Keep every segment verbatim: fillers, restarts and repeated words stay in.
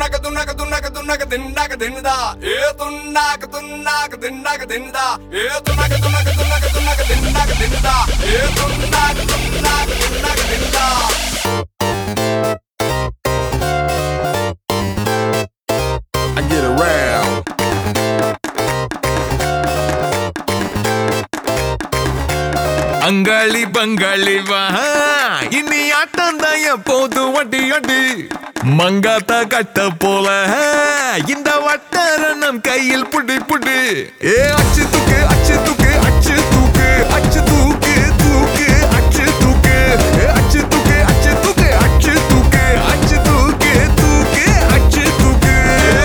துண்ணாக்க துண்ணாக்க துண்ணாக்க துண்ணாக்க தின்னாக்க தின்னுதா A துண்ணாக்க துண்ணாக்க தின்னாக்க தின்னுதா A துண்ணாக்க துண்ணாக்க துண்ணாக்க துண்ணாக்க தின்னாக்க தின்னுதா A துண்ணாக்க துண்ணாக்க தின்னாக்க தின்னுதா I get around. அங்காளி பங்காளி வா இனி ஆட்டம் தான் எப்போது வட்டி அடி மங்காத்தா கட்ட போல இந்த வட்டாரணம் கையில் புடி புடி ஏ அச்சு தூக்கு அச்சு தூக்கு அச்சு தூக்கு அச்சு தூக்கு தூக்கு அச்சு தூக்கு அச்சு தூக்கு அச்சு தூக்கு அச்சு தூக்கு அச்சு தூக்கு தூக்கு அச்சு தூக்கு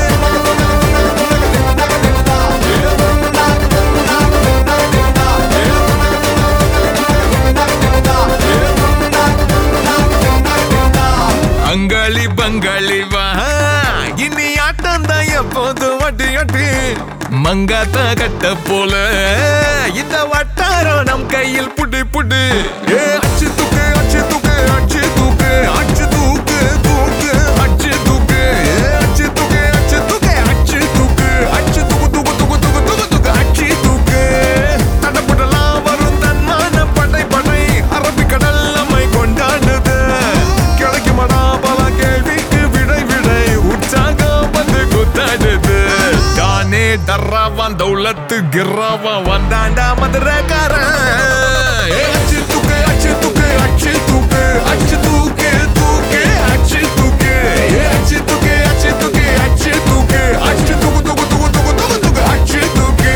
அங்காளி பங்காளி வா இனி ஆட்டம் தான் எப்போது வட்டி அட்டி மங்காத்தா கட்ட போல இந்த வட்டாரம் நம் கையில் புடி புடி ஏ அச்சு தூக்கு அச்சு தூக்கு அச்சு தூக்கு அச்சு தூக்கு தூக்கு அச்சு தூக்கு அச்சு தூக்கு அச்சு தூக்கு அச்சு தூக்கு அச்சு தூக்கு தூக்கு தூக்கு தூக்கு தூக்கு தூக்கு அச்சு தூக்கு தடப்படலாம் வரும் தன்மான படை படை அரபிக்கடல் நம்மை கொண்டாடுது கிடைக்குமாடா பல கேள்விக்கு விடை விடை உற்சாகம் வந்து குத்தாடுது தானே டர்ராவான் தௌலத்து கிர்ராவா வந்தாண்டா மதுரக்காரன் அச்சு தூக்கு அச்சு தூக்கு அச்சு தூக்கு அச்சு தூக்கு தூக்கு அச்சு தூக்கு அச்சு தூக்கு அச்சு தூக்கு அச்சு தூக்கு அச்சு தூக்கு தூக்கு தூக்கு தூக்கு தூக்கு தூக்கு அச்சு தூக்கு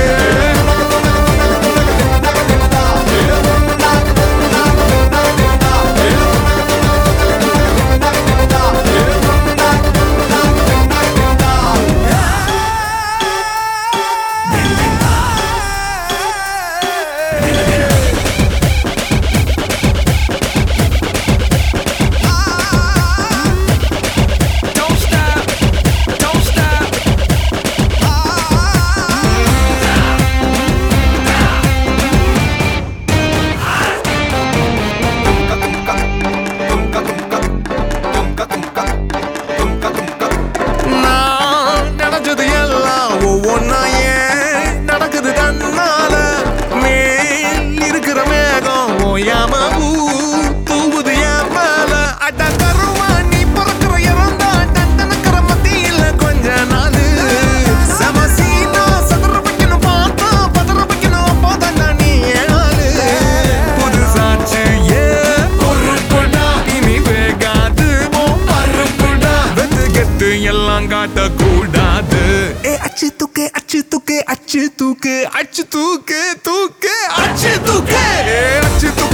எல்லாம் காட்ட கூடாது ஏ அச்சு தூக்கு அச்சு தூக்கு அச்சு தூக்கு அச்சு தூக்கு தூக்கு அச்சு தூக்கு அச்சு தூக்கு